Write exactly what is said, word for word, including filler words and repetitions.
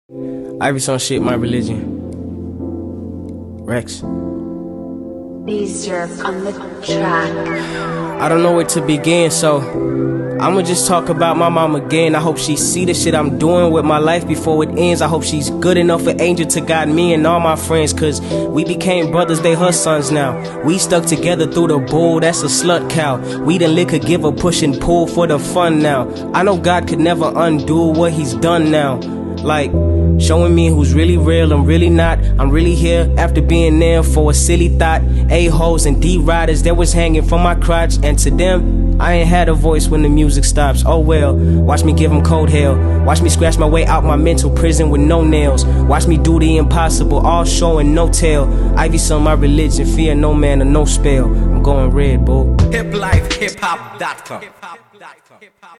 Iverson shit, my religion. Rex. These jerk on the track. I don't know where to begin, so I'ma just talk about my mom again. I hope she see the shit I'm doing with my life before it ends. I hope she's good enough an angel to guide me and all my friends, cause we became brothers, they her sons now. We stuck together through the bull, that's a slut cow. We the liquor giver, push and pull for the fun now. I know God could never undo what he's done now. Like, showing me who's really real and really not. I'm really here after being there for a silly thought. A-holes and D-riders that was hanging from my crotch. And to them, I ain't had a voice when the music stops. Oh well, watch me give them cold hell. Watch me scratch my way out my mental prison with no nails. Watch me do the impossible, all show and no tell. Iverson, my religion, fear no man or no spell. I'm going red, boo. hip life hip hop dot com